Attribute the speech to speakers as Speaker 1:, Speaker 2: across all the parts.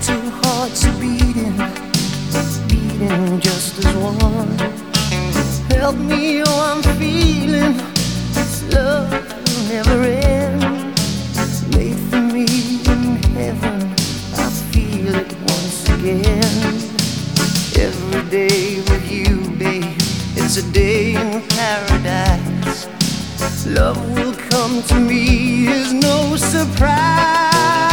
Speaker 1: two hearts are beating, beating just as one. Help me, oh, I'm feeling this love will never end. Made for me in heaven, I feel it once again. Every day with you, babe, it's a day in paradise. Love will come to me, is no surprise.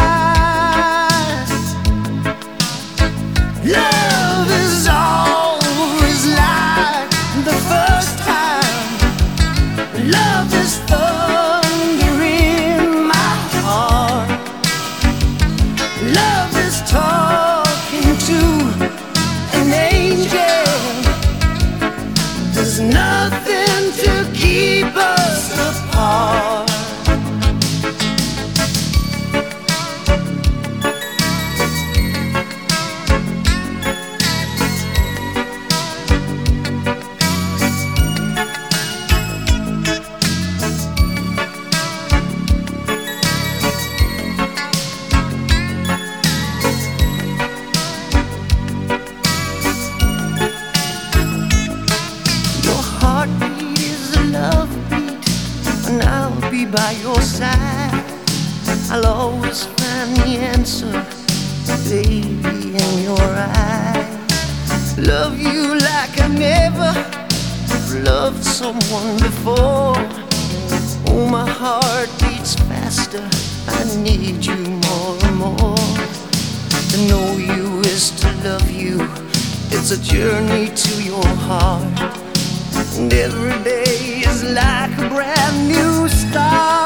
Speaker 1: Love is always like the first time. Love is thunder in my heart. Love is talking to an angel. There's nothing to keep us apart. And I'll be by your side. I'll always find the answer, baby, in your eyes. Love you like I never loved someone before. Oh, my heart beats faster, I need you more and more. To know you is to love you, it's a journey to your heart. And every day is like a brand new start.